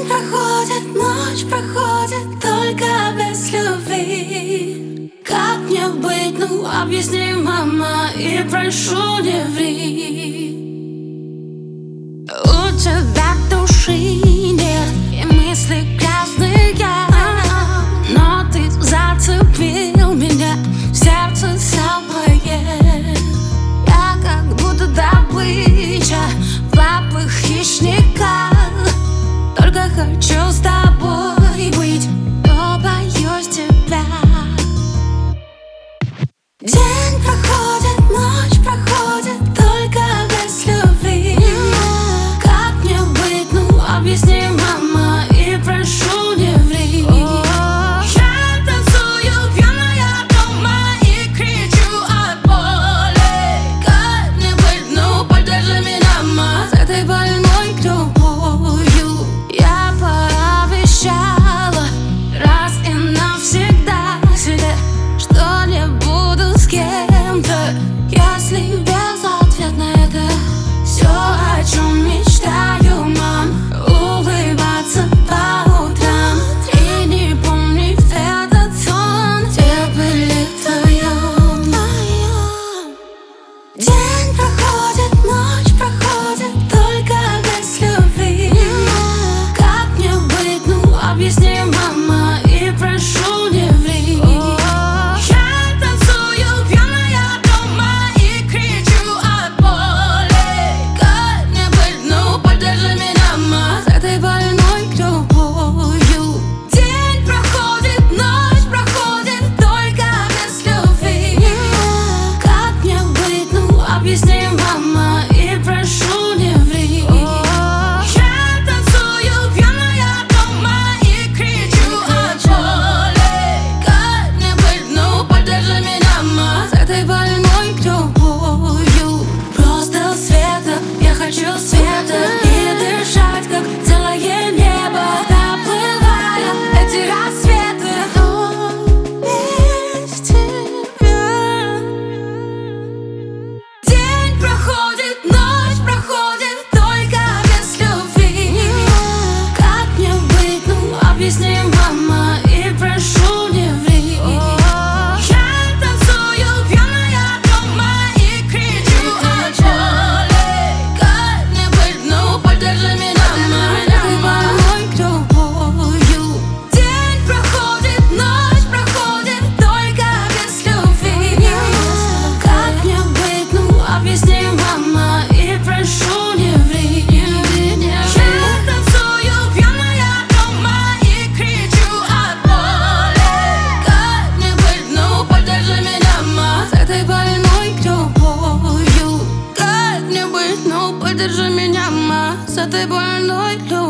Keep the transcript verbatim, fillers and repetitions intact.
День проходит, ночь проходит, только без любви. Как мне быть, ну объясни, мама, и прошу, не ври. У тебя души нет, и мысли грязные, но ты зацепил меня, сердце самое. Я как будто добыча в лапах хищника. Только хочу с тобой быть, но боюсь тебя. День проходит, ночь проходит, только без любви. Как мне быть, ну объясни, мама, и прошу, не ври. Я танцую пьяная дома и кричу от боли. Как мне быть, ну поддержи меня, мама, с этой больной любовью. Я пообещала раз и навсегда себе, что не буду с кем-то, если без ответа на это все, о чем мечтаю, мам. Улыбаться по утрам и не помнить этот сон, где были вдвоем. День проходит, ночь проходит, только без любви. Как мне быть, ну объясни, мама, и прошу, не ври. Я танцую пьяная дома и кричу от боли. Как мне быть, ну поддержи меня, мама, с этой больной любовью. День проходит, ночь проходит, только без любви. Как мне быть, ну объясни, мама, и прошу, не ври. Я танцую пьяная дома и кричу от боли. Как мне быть, ну поддержи меня, мама, с этой больной любовью. Просто света, я хочу света и дышать, как целое небо, доплывая эти рассветы. Но без тебя. День проходит, ночь проходит, только без любви. Как мне быть, ну объясни, мама, и прошу, не ври. Я танцую пьяная дома и кричу от боли. Как мне быть, ну поддержи меня, мама, с этой больной любовью. День проходит, ночь проходит, только без любви. Как мне быть, ну объясни, мама, и прошу, не ври. Я танцую пьяная дома и кричу от боли. Как мне быть, ну поддержи меня, мама, с этой больной любовью. Как мне быть, ну поддержи меня, мама, с этой больной любовью.